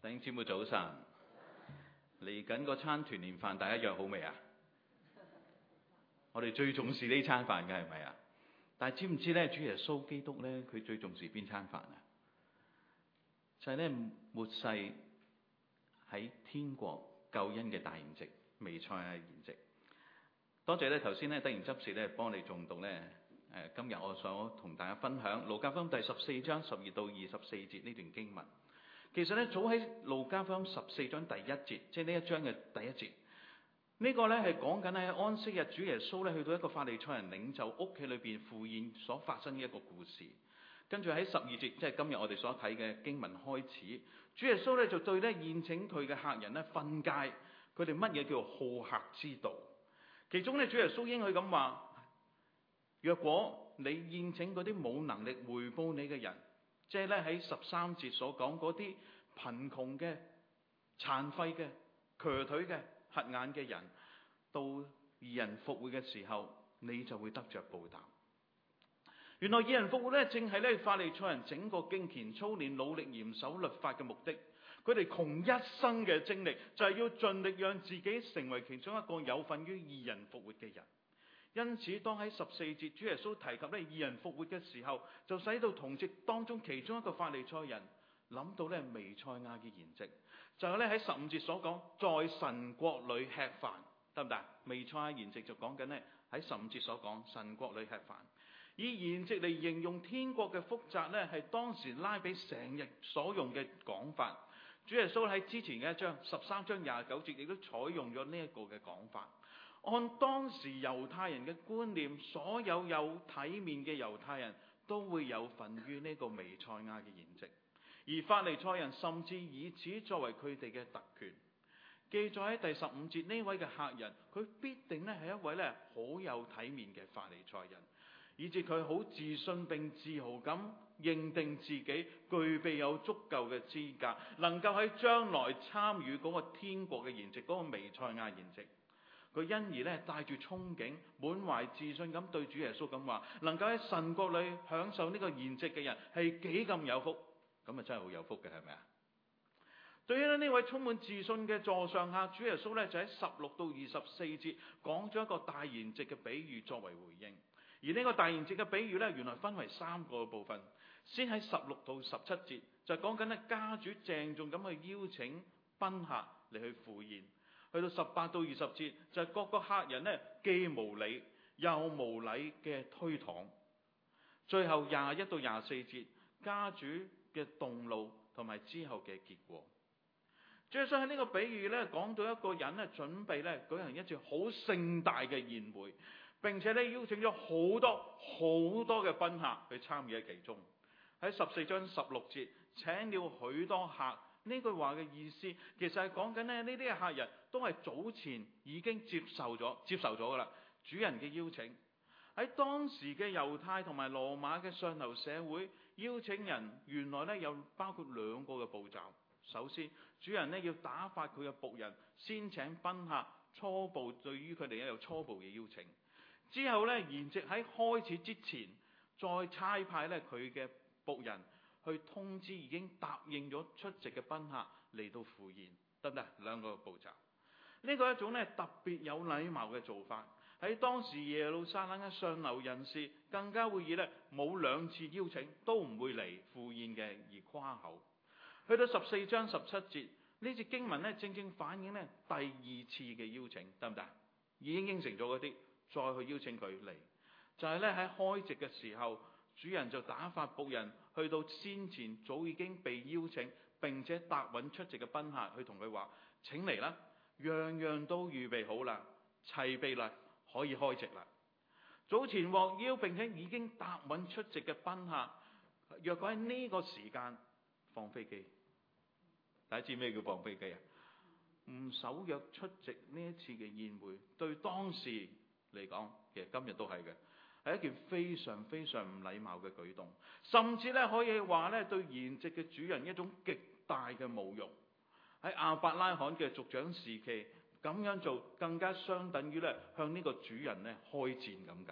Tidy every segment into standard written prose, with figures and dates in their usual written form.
弟兄姊妹早晨，嚟緊嗰餐團年飯，大家約好未啊？我哋最重視呢餐飯嘅係咪啊？但係知唔知咧，主耶穌基督咧，佢最重視邊餐飯啊？就係咧末世喺天國救恩嘅大筵席，彌賽亞筵席。多謝咧，頭先咧突然執事咧幫你誦讀咧。今日我想同大家分享路加福音第14章12到24節呢段經文。其實咧，早喺路加福音14章第一節，即係呢一章嘅第一節，呢個咧係講緊喺安息日，主耶穌咧去到一個法利賽人領袖屋企裏邊赴宴所發生嘅一個故事。跟住喺12節，即係今日我哋所睇嘅經文開始，主耶穌咧就對咧宴請佢嘅客人咧訓誡佢哋乜嘢叫做好客之道。其中咧，主耶穌應許咁話：若果你宴請嗰啲冇能力回報你嘅人，即係咧喺13節所講嗰啲貧窮嘅、殘廢嘅、瘸腿嘅、瞎眼嘅人，到義人復活嘅時候，你就會得着報答。原來義人復活咧，正係咧法利賽人整個敬虔操練、努力嚴守律法嘅目的。佢哋窮一生嘅精力，就係要盡力讓自己成為其中一個有份於義人復活嘅人。因此，當喺14節主耶穌提及咧義人復活嘅時候，就使到同席當中其中一個法利賽人諗到咧彌賽亞嘅筵席，就係咧喺15節所講在神國裏吃飯，得唔得？彌賽亞筵席就講緊咧喺15節所講神國裏吃飯，以筵席嚟形容天國嘅複雜咧，係當時拉比成日所用嘅講法。主耶穌喺之前嘅一章13章29節亦都採用咗呢一個嘅講法。按當時猶太人嘅觀念，所有體面嘅猶太人都會有份於呢個彌賽亞嘅筵席，而法利賽人甚至以此作為佢哋嘅特權。記載喺第15節，呢位嘅客人，佢必定咧係一位咧好有體面嘅法利賽人，以致佢好自信並自豪咁認定自己具備有足夠嘅資格，能夠喺將來參與嗰個天國嘅筵席，嗰個彌賽亞筵席。佢因而咧帶住憧憬，滿懷自信咁對主耶穌咁話：能夠喺神國裏享受呢個筵席嘅人係幾咁有福？咁啊真係好有福嘅，係咪啊？對於呢位充滿自信嘅座上客，主耶穌咧就喺16到24節講咗一個大筵席嘅比喻作為回應。而呢個大筵席嘅比喻咧，原來分為3個部分。先喺16到17節就講緊咧家主鄭重咁去邀請賓客嚟去赴宴。去到18到20節就係各個客人咧既無禮又無禮嘅推搪。最後21到24節家主嘅動怒同埋之後嘅結果。主耶穌喺呢個比喻咧講到一個人咧準備咧舉行一次好盛大嘅宴會，並且咧邀請咗好多嘅賓客去參與喺其中。喺14章16節請了許多客。呢句話嘅意思，其實係講緊咧呢啲嘅客人都係早前已經接受咗噶啦主人嘅邀請。喺當時嘅猶太同埋羅馬嘅上流社會，邀請人原來咧有包括2個嘅步驟。首先，主人咧要打發佢嘅僕人先請賓客初步對於佢哋咧有初步嘅邀請。之後咧筵席喺開始之前，再差派咧佢嘅僕人去通知已經答應咗出席嘅賓客嚟到赴宴，得唔得？2個步驟。呢個一種咧特別有禮貌嘅做法。喺當時耶路撒冷嘅上流人士更加會以咧冇2次邀請都唔會嚟赴宴嘅而誇口。去到14章17節呢節經文咧正正反映咧第2次嘅邀請，得唔得？已經應承咗嗰啲，再去邀請佢嚟，就係咧喺開席嘅時候，主人就打發僕人去到先前早已經被邀請並且答允出席嘅賓客，去同佢話：請嚟啦，樣樣都預備好啦，齊備啦，可以開席啦。早前獲邀並且已經答允出席嘅賓客，若果喺呢個時間放飛機，大家知咩叫放飛機啊？唔守約出席呢一次嘅宴會，對當時嚟講，其實今日都係嘅，係一件非常非常唔禮貌嘅舉動，甚至咧可以話咧對筵席嘅主人一種極大嘅侮辱。喺亞伯拉罕嘅族長時期，咁樣做更加相等於咧向呢個主人咧開戰咁解。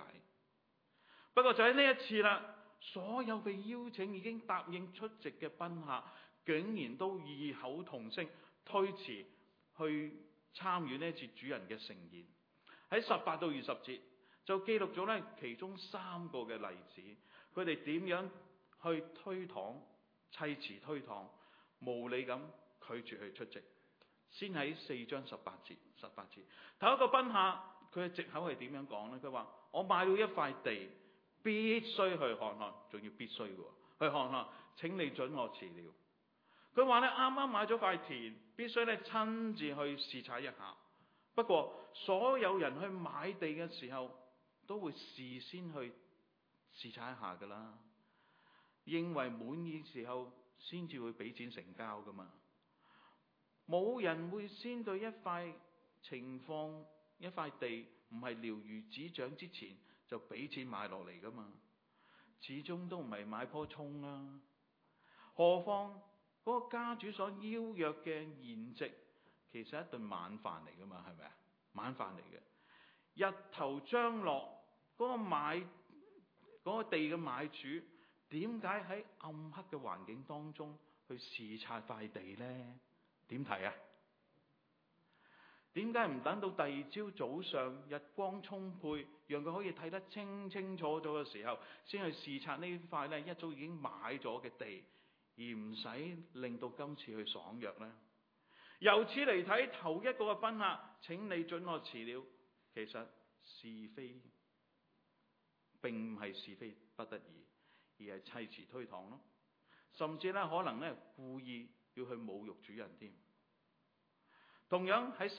不過就喺呢一次啦，所有被邀請已經答應出席嘅賓客， 竟然都異口同聲推辭去參與呢次主人嘅盛宴。喺18到20節就記錄咗呢其中3個嘅例子，佢哋點樣去推搪、砌詞推搪、無理咁拒絕去出席。先喺4章18節，頭一個賓客佢嘅藉口係點樣講呢？佢話：我買了一塊地，必須去看看，仲要必須嘅喎，去看看，請你准我辭了。佢話咧，啱啱買咗塊田，必須咧親自去視察一下。不過所有人去買地嘅時候，都會事先去視察一下噶啦，認為滿意時候先至會俾錢成交噶嘛。冇人會先對一塊情況、一塊地唔係了如指掌之前就俾錢買落嚟噶嘛。始終都唔係買棵葱啦。何況嗰個家主所邀約嘅筵席，其實係一頓晚飯嚟噶嘛，係咪啊？晚飯嚟嘅。日頭將落，嗰個地嘅買主點解喺暗黑嘅環境當中去視察塊地呢？點睇啊？點解唔等到第二朝早上日光充沛，讓佢可以睇得清清楚楚嘅時候，先去視察呢塊咧一早已經買咗嘅地，而唔使令到今次去爽約呢？由此嚟睇，頭一個嘅賓客，請你准我辭了，其實是非並唔係是非不得已，而係砌詞推搪咯，甚至咧可能咧故意要去侮辱主人添。同樣喺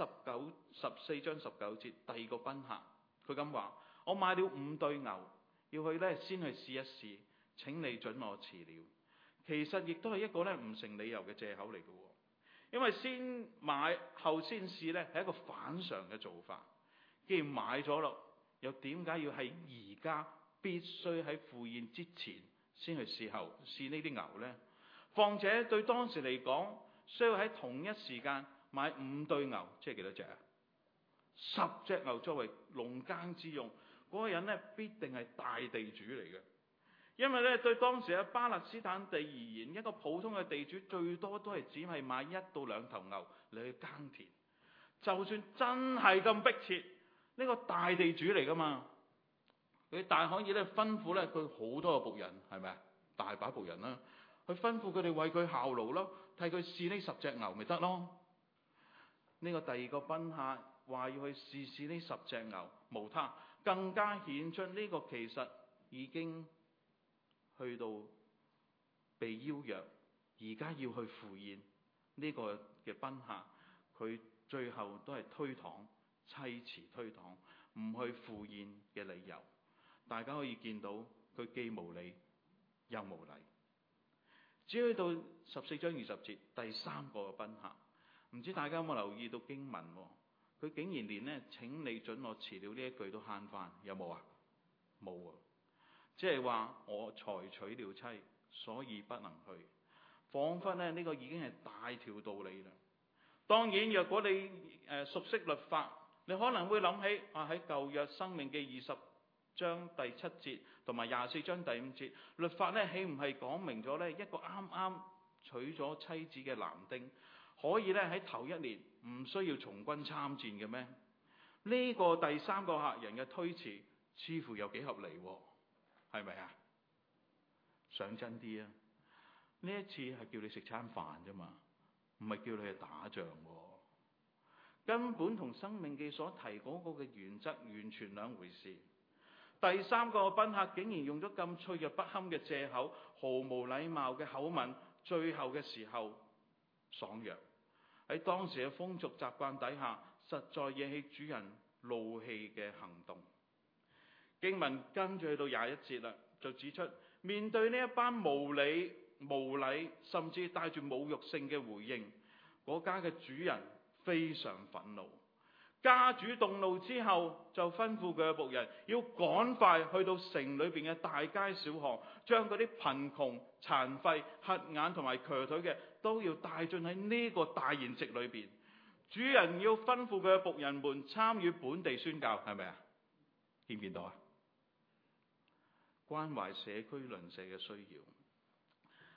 14章19節，第二個賓客佢咁話：我買了5對牛，要去咧先去試一試，請你准我辭了。其實亦都係一個咧唔成理由嘅藉口嚟嘅，因為先買後先試咧係一個反常嘅做法。既然買咗咯，又點解要喺而家必須喺赴宴之前先去試呢啲牛呢？況且對當時嚟講，需要喺同一時間買5對牛，即係幾多隻啊？10隻牛作為農耕之用，嗰個人咧必定係大地主嚟嘅。因為咧對當時嘅巴勒斯坦地而言，一個普通嘅地主最多都係只係買1到2頭牛嚟去耕田。就算真係咁迫切，呢個大地主嚟噶嘛，佢大可以咧吩咐咧佢好多個僕人，係咪啊？大把僕人啦，去吩咐佢哋為佢效勞咯，替佢試呢10隻牛咪得咯。呢個第二個賓客話要去試呢10隻牛，無他，更加顯出呢個其實已經去到被邀約，而家要去赴宴呢個嘅賓客，佢最後都係推搪、砌詞推搪，唔去赴宴嘅理由。大家可以見到佢既無理又無禮。只去到14章20節，第3個嘅賓客，唔知大家有冇留意到經文？佢竟然連呢請你准我辭了呢一句都慳返，有冇啊？冇啊！即係話我才娶了妻，所以不能去。彷彿呢個已經係大條道理啦。當然，若果你熟悉律法，你可能會諗起喺舊約申命記20章第7節同埋24章第5節，律法呢豈唔係講明咗呢一個啱啱娶咗妻子嘅男丁，可以呢喺頭1年唔需要從軍參戰嘅咩？呢個第3個客人嘅推辭似乎有幾合理喎，係咪啊？想真啲啊！呢一次係叫你食餐飯啫嘛，唔係叫你去打仗喎。根本同申命記所提嗰個嘅原則完全兩回事。第3個賓客竟然用咗咁脆弱不堪嘅藉口，毫無禮貌嘅口吻，最後嘅時候爽約。喺當時嘅風俗習慣底下，實在惹起主人怒氣嘅行動。經文跟住去到21節啦，就指出面對呢一班無理無禮甚至帶住侮辱性嘅回應，嗰家嘅主人非常憤怒。家主動怒之後，就吩咐佢嘅僕人要趕快去到城裏邊嘅大街小巷，將嗰啲貧窮、殘廢、瞎眼同埋瘸腿嘅都要帶進喺呢個大筵席裏邊。主人要吩咐佢嘅僕人們參與本地宣教，係咪啊？見唔見到啊？關懷社區鄰舍嘅需要。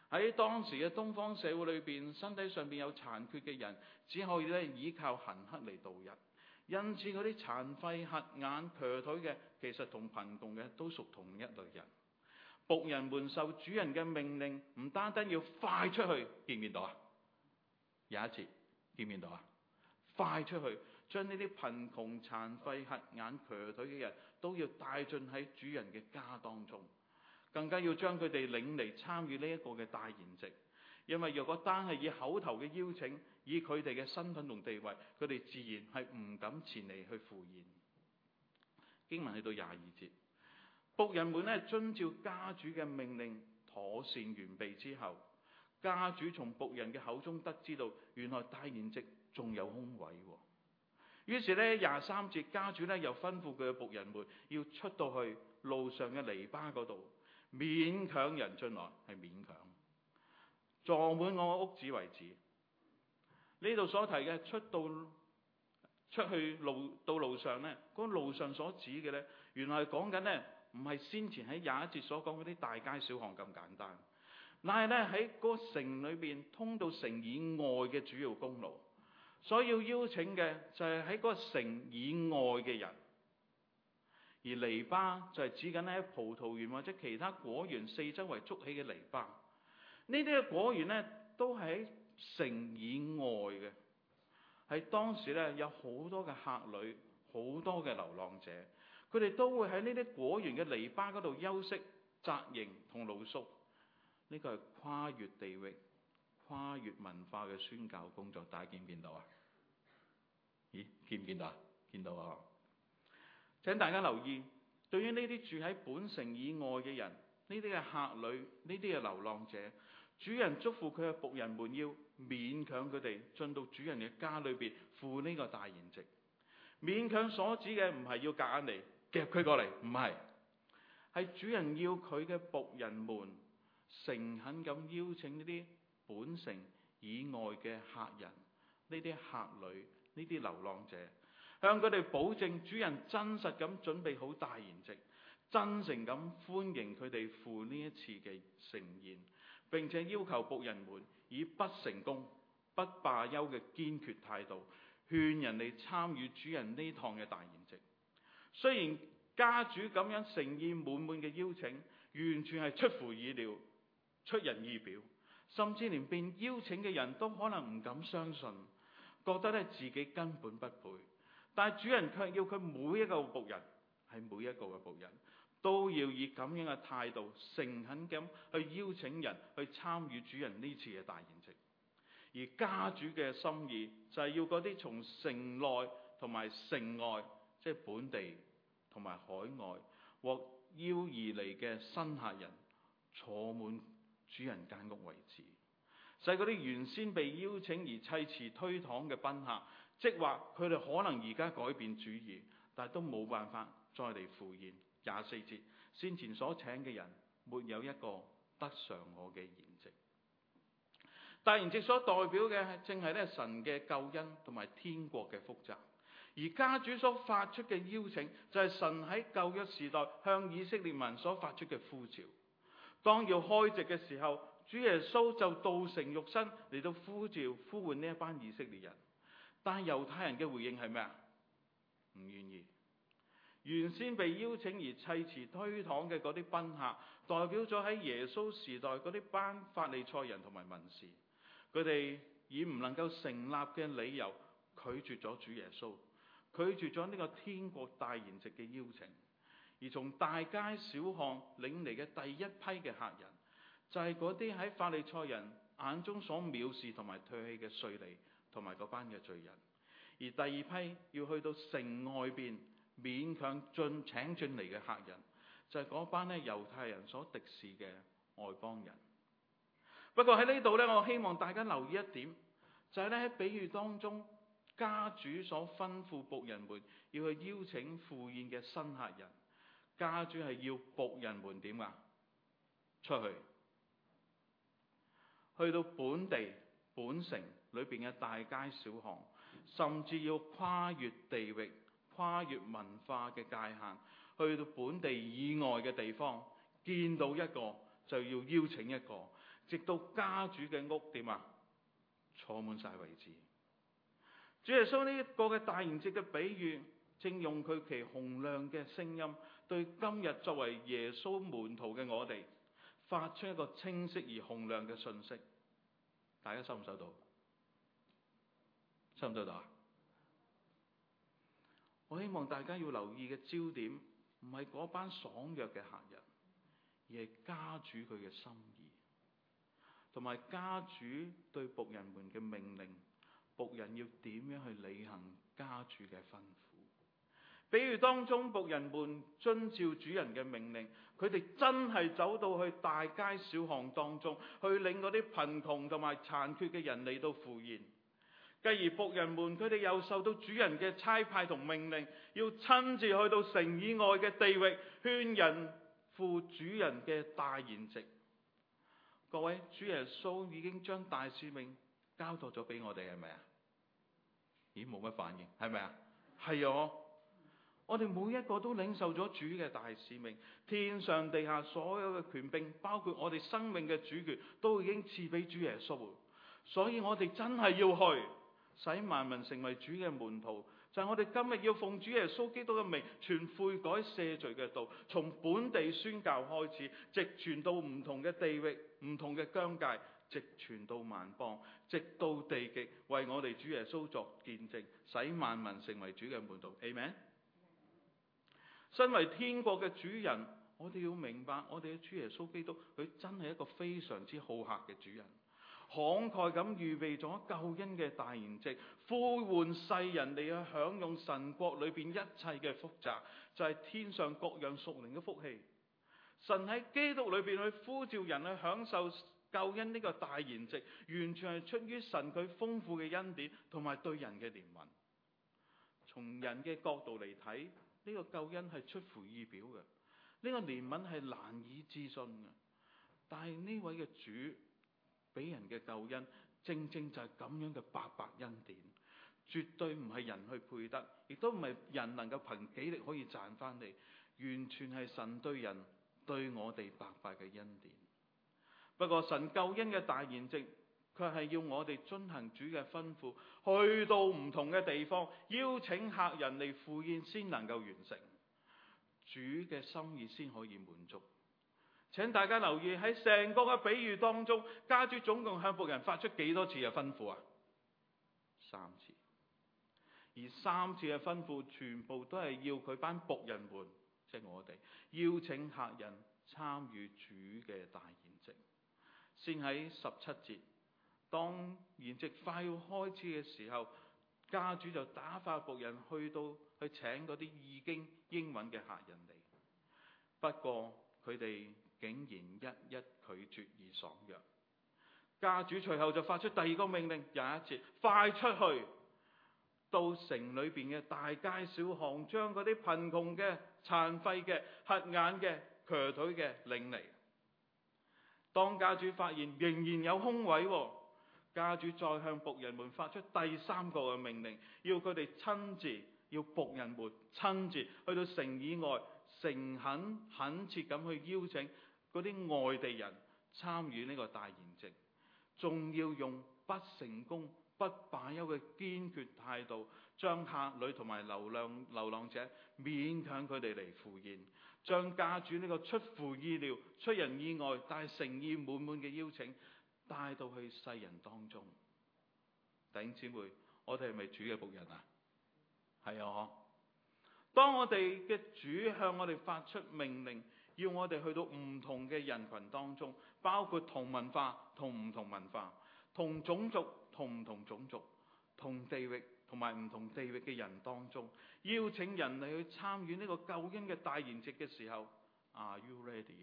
喺當時嘅東方社會裏邊，身體上邊有殘缺嘅人，只可以依靠行乞嚟度日。因此嗰啲殘廢、瞎眼、瘸腿嘅，其實同貧窮嘅都屬同一類人。僕人們受主人嘅命令，唔單單要快出去，見唔見到啊？有一節見唔見到啊？快出去，將呢啲貧窮、殘廢、瞎眼、瘸腿嘅人都要帶進喺主人嘅家當中，更加要將佢哋領嚟參與呢一個嘅大筵席。因為若果單係以口頭嘅邀請，以佢哋嘅身份同地位，佢哋自然係唔敢前嚟去赴宴。經文去到22節，僕人們遵照家主嘅命令妥善完備之後，家主從僕人嘅口中得知道，原來大筵席仲有空位。於是23節，家主又吩咐佢嘅僕人們要出到去路上嘅籬笆嗰度，勉強人進來，係勉強坐滿我屋子為止。呢度所提嘅出去道路上呢，嗰路上所指嘅呢，原來係講緊呢，唔係先前喺21節所講嗰啲大街小巷咁簡單，但係呢，喺嗰個城裏邊通到城以外嘅主要公路，所以要邀請嘅就係喺嗰個城以外嘅人。而籬笆就係指緊喺葡萄園或者其他果園四周圍築起嘅籬笆。呢啲嘅果園呢，都係喺城以外嘅，係當時呢，有好多嘅客旅，好多嘅流浪者，佢哋都會喺呢啲果園嘅籬笆嗰度休息、紮營同露宿。呢個係跨越地域、跨越文化嘅宣教工作，大家見唔見到啊？咦，見唔見到啊？見到啊！請大家留意，對於呢啲住喺本城以外嘅人，呢啲嘅客旅，呢啲嘅流浪者，主人囑咐佢嘅僕人們要勉強佢哋進到主人嘅家裏邊赴呢個大筵席。勉強所指嘅唔係要夾硬嚟夾佢過嚟，唔係，係主人要佢嘅僕人們誠懇咁邀請呢啲本城以外嘅客人，呢啲客旅，呢啲流浪者，向佢哋保證主人真實咁準備好大筵席，真誠咁歡迎佢哋赴呢一次嘅盛宴，並且要求僕人們以不成功、不罷休嘅堅決態度，勸人哋參與主人呢趟嘅大筵席。雖然家主咁樣誠意滿滿嘅邀請，完全係出乎意料、出人意表，甚至連被邀請嘅人都可能唔敢相信，覺得自己根本不配。但係主人卻要佢每一個僕人，係每一個嘅僕人，都要以咁樣嘅態度，誠懇咁去邀請人去參與主人呢次嘅大筵席。而家主嘅心意就係要嗰啲從城內同埋城外，即係本地同埋海外獲邀而嚟嘅新客人，坐滿主人間屋為止，使嗰啲原先被邀請而砌詞推搪嘅賓客，即話佢哋可能而家改變主意，但係都冇辦法再嚟赴宴。24節，先前所請嘅人，沒有一個得嘗我嘅筵席。大筵席所代表嘅正係神嘅救恩同埋天國嘅福澤，而家主所發出嘅邀請就係神喺舊約時代向以色列民所發出嘅呼召。當要開席嘅時候，主耶穌就道成肉身嚟到呼喚呢一班以色列人，但係猶太人嘅回應係咩啊？唔願意。原先被邀請而砌詞推搪嘅嗰啲賓客，代表咗喺耶穌時代嗰啲班法利賽人同埋文士，佢哋以唔能夠成立嘅理由拒絕咗主耶穌，拒絕咗呢個天國大筵席嘅邀請。而從大街小巷領嚟嘅第一批嘅客人，就係嗰啲喺法利賽人眼中所藐視同埋唾棄嘅稅吏同埋嗰班嘅罪人。而第二批要去到城外邊勉強請進嚟嘅客人，就係嗰班猶太人所敵視嘅外邦人。不過喺呢度我希望大家留意一點，就係喺比喻當中，家主所吩咐僕人們要去邀請赴宴嘅新客人，家主係要僕人們點啊？出去到本地本城裏邊嘅大街小巷，甚至要跨越地域、跨越文化嘅界限，去到本地以外嘅地方，見到一個就要邀請一個， 直到家主嘅屋點啊，坐滿晒為止。主耶穌呢一個嘅大筵席嘅比喻，正用佢其洪亮嘅聲音，對今日作為耶穌門徒嘅我哋，發出一個清晰而洪亮嘅訊息。大家收唔收到？收唔收到啊？我希望大家要留意嘅焦點，唔係嗰班爽約嘅客人，而係家主佢嘅心意，同埋家主對僕人們嘅命令，僕人要點樣去履行家主嘅吩咐。比如當中僕人們遵照主人嘅命令，佢哋真係走到去大街小巷當中，去領嗰啲貧窮同埋殘缺嘅人嚟到赴宴。繼而僕人們佢哋又受到主人嘅差派同命令，要親自去到城以外嘅地域，勸人赴主人嘅大筵席。各位，主耶穌已經將大使命交託咗俾我哋，係咪啊？咦，冇乜反應，係咪啊？係啊！我哋每一個都領受咗主嘅大使命，天上地下所有嘅權柄，包括我哋生命嘅主權，都已經賜俾主耶穌。所以我哋真係要去，使萬民成為主嘅門徒。就係我哋今日要奉主耶穌基督嘅名，傳悔改赦罪嘅道，從本地宣教開始，直傳到唔同嘅地域、唔同嘅疆界，直傳到萬邦，直到地極，為我哋主耶穌作見證，使萬民成為主嘅門徒。Amen。身為天國嘅主人，我哋要明白，我哋嘅主耶穌基督，佢真係一個非常之好客嘅主人，慷慨咁預備咗救恩嘅大筵席，呼喚世人嚟去享用神國裏邊一切嘅福澤，就係天上各樣屬靈嘅福氣。神喺基督裏邊去呼召人去享受救恩呢個大筵席，完全係出於神佢豐富嘅恩典同埋對人嘅憐憫。從人嘅角度嚟睇，呢個救恩係出乎意表嘅，呢個憐憫係難以置信嘅。但係呢位嘅主俾人嘅救恩，正正就係咁樣嘅白白恩典，絕對唔係人去配得，亦都唔係人能夠憑己力可以賺翻嚟，完全係神對人對我哋白白嘅恩典。不過神救恩嘅大筵席，卻係要我哋遵行主嘅吩咐，去到唔同嘅地方，邀請客人嚟赴宴，先能夠完成主嘅心意，先可以滿足。請大家留意喺成個嘅比喻當中，家主總共向僕人發出幾多次嘅吩咐啊？3次。而3次嘅吩咐全部都係要佢班僕人們，即係我哋，邀請客人參與主嘅大筵席。先喺17節，當筵席快要開始嘅時候，家主就打發僕人去請嗰啲已經應允嘅客人嚟。不過佢哋竟然一一拒絕而爽約。家主隨後就發出第二個命令，21節，快出去到城裏邊嘅大街小巷，將嗰啲貧窮嘅、殘廢嘅、瞎眼嘅、瘸腿嘅領嚟。當家主發現仍然有空位，家主再向僕人們發出第3個嘅命令，要佢哋要僕人們親自去到城以外，誠懇切咁去邀請嗰啲外地人參與呢個大筵席，仲要用不成功不罷休嘅堅決態度，將客旅同埋流浪者勉強佢哋嚟赴宴，將家主呢個出乎意料、出人意外但係誠意滿滿嘅邀請帶到去世人當中。弟兄姊妹，我哋係咪主嘅僕人啊？係啊！當我哋嘅主向我哋發出命令，要我哋去到唔同嘅人群當中，包括同文化同唔同文化、同種族同唔同種族、同地域同埋唔同地域嘅人當中，邀請人嚟去參與呢個救恩嘅大筵席嘅時候 ，Are you ready？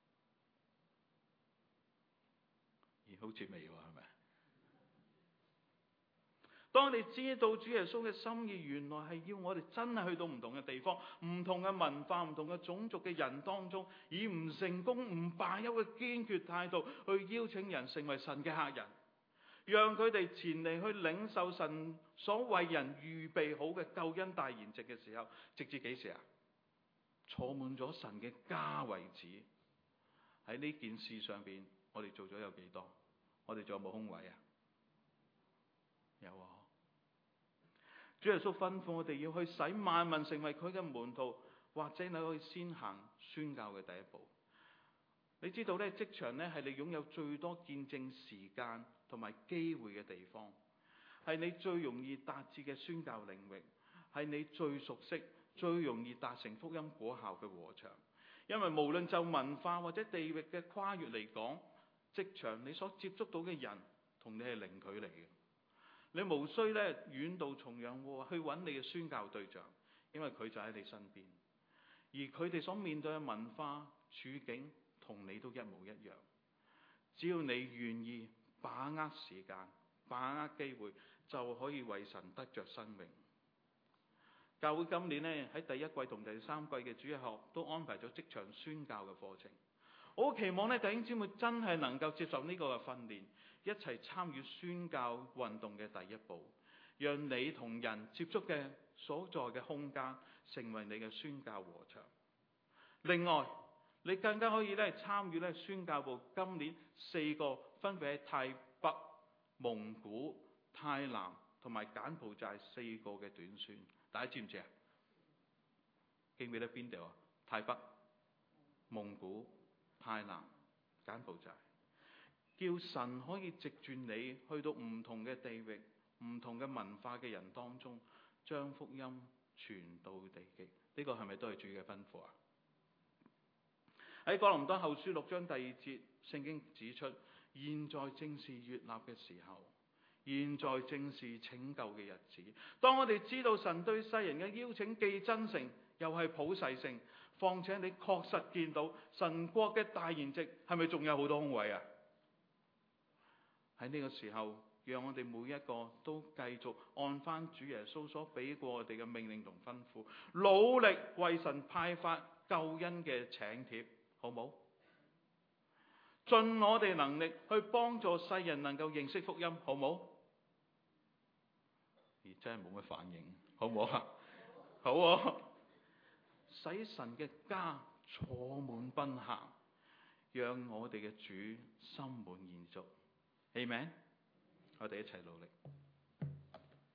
好似未喎，係咪？當你知道主耶穌嘅心意，原來係要我哋真係去到唔同嘅地方、唔同嘅文化、唔同嘅種族嘅人當中，以唔成功唔罷休嘅堅決態度去邀請人成為神嘅客人，讓佢哋前嚟去領受神所為人預備好嘅救恩大筵席嘅時候，直至幾時啊？坐滿咗神嘅家為止。喺呢件事上邊，我我哋做咗有幾多？我哋仲有冇空位啊？有啊！主耶穌吩咐我哋要去使萬民成為佢嘅門徒，或者你可以先行宣教嘅第一步。你知道咧，職場咧係你擁有最多見證時間同埋機會嘅地方，係你最容易達至嘅宣教領域，係你最熟悉、最容易達成福音果效嘅禾場。因為無論就文化或者地域嘅跨越嚟講，職場你所接觸到嘅人同你係零距離嘅。你無需咧遠道重洋去揾你嘅宣教對象，因為佢就喺你身邊，而佢哋所面對嘅文化處境同你都一模一樣。只要你願意把握時間、把握機會，就可以為神得着生命。教會今年咧喺第一季同第三季嘅主日學都安排咗職場宣教嘅課程。我好期望咧弟兄姊妹真係能夠接受呢個嘅訓練，一齊參與宣教運動嘅第一步，讓你同人接觸嘅所在嘅空間成為你嘅宣教禾場。另外，你更加可以咧參與咧宣教部今年4個分別喺泰北、蒙古、泰南同埋柬埔寨4個嘅短宣。大家知唔知啊？記唔記得邊度啊？泰北、蒙古、泰南、柬埔寨，叫神可以藉住你去到唔同嘅地域、唔同嘅文化嘅人當中，將福音傳到地極。呢個係咪都係主嘅吩咐啊？喺哥林多後書6章第2節，聖經指出：現在正是悅納嘅時候，現在正是拯救嘅日子。當我哋知道神對世人嘅邀請既真誠又係普世性，況且你確實見到神國嘅大筵席，係咪仲有好多空位啊？喺呢個時候，讓我哋每一個都繼續按翻主耶穌所俾過我哋嘅命令同吩咐，努力為神派發救恩嘅請帖，好冇？盡我哋能力去幫助世人能夠認識福音，好冇？而真係冇乜反應，好唔好啊？好啊！使神嘅家坐滿賓客，讓我哋嘅主心滿意足。Amen。我哋一齊努力。